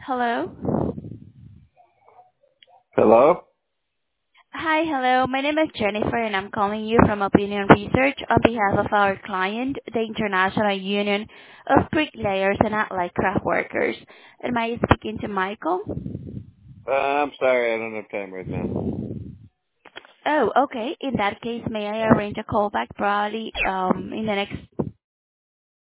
Hello. Hello? Hello. My name is Jennifer, and I'm calling you from Opinion Research on behalf of our client, the International Union of Bricklayers and Allied Craft Workers. Am I speaking to Michael? I'm sorry, I don't have time right now. Oh, okay. In that case, may I arrange a call back probably in the next